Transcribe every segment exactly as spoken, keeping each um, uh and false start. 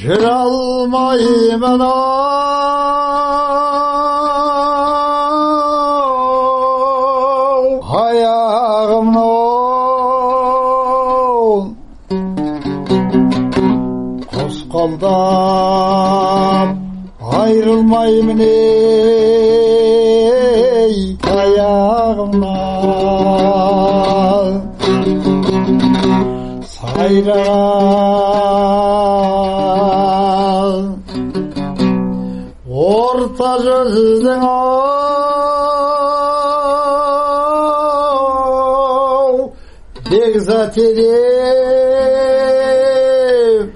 жүре алмаймын ау аяғымнан қос қолдап айрылмаймын ей аяғымнан сайраған орта жүздің ау бекзат ереп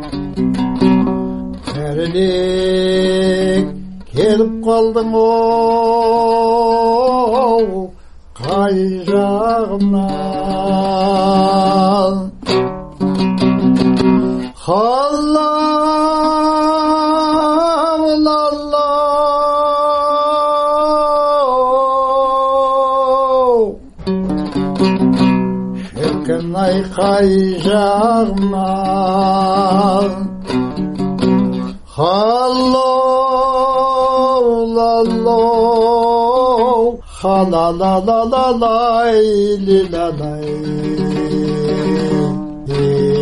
кәрілік келіп қалдың оу қай жағымнан Аллах Аллах шіркін ай қай жағымнан Аллах Аллах халалалалай лилалай